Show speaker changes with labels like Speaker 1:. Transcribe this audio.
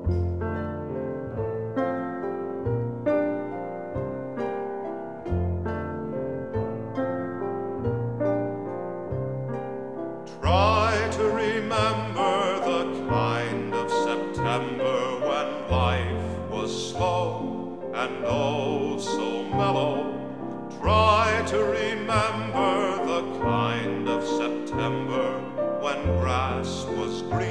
Speaker 1: Try to remember the kind of September when life was slow and oh so mellow. Try to remember the kind of September when grass was green